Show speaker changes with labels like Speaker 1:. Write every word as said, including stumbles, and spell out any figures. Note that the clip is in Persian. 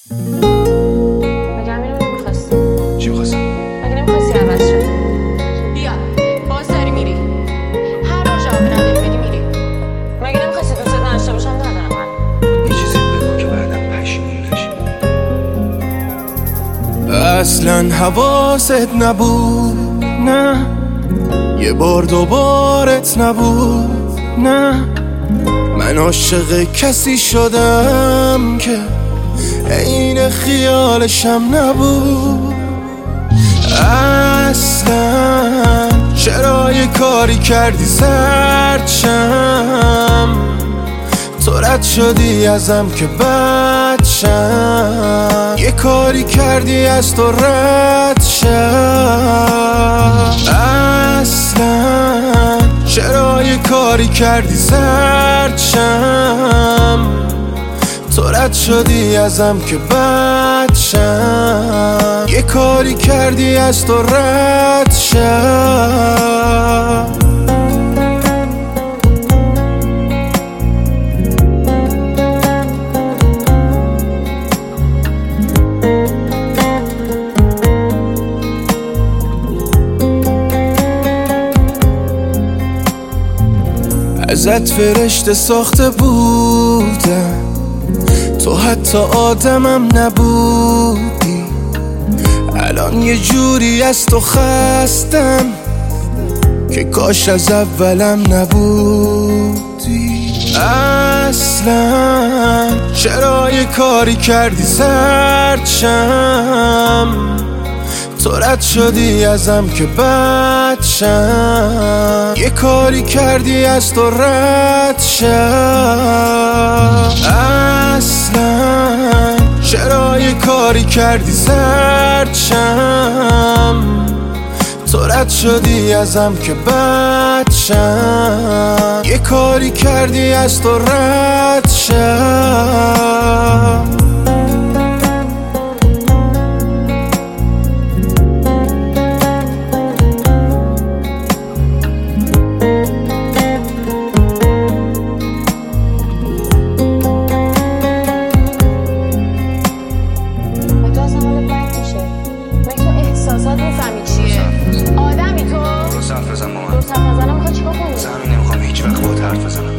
Speaker 1: مگه همین رو نمیخواستی؟
Speaker 2: چی میخواستم؟
Speaker 1: مگه نمیخواستی عوض شد؟ بیا باز داری میری هر بار جوابی نداری بدی میری. مگه نمیخواستی دوست نداشته باشم؟ ندارم من.
Speaker 2: یه چیزی بگو که بعدم پشیمون نشی. اصلا حواست نبود، نه یه بار دوبارت نبود، نه من عاشق کسی شدم که عین خیالشم نبود. اصلا چرا یه کاری کردی زردشم، تو رد شدی ازم که بد شم، یه کاری کردی از تو رد شم. اصلا چرا یه کاری کردی زرد شم، تو رد شدی ازم که بد شم، یه کاری کردی از تو رد شم. ازت فرشته ساخته بودم، تو حتی آدمم نبودی. الان یه جوری از تو خستم که کاش از اولم نبودی. اصلا چرا یه کاری کردی زرد شم، تو رد شدی ازم که بد شم، یه کاری کردی از تو رد شم. اصلا چرا یه کاری کردی زرد شم، تو رد شدی ازم که بد شم، یه کاری کردی از تو رد شم.
Speaker 1: آدمی تو؟
Speaker 2: درست حرف بزن با من.
Speaker 1: درست حرف نزنم میخوای چیکار کنی؟
Speaker 2: زمین نمیخوام هیچ وقت باهات حرف بزنم.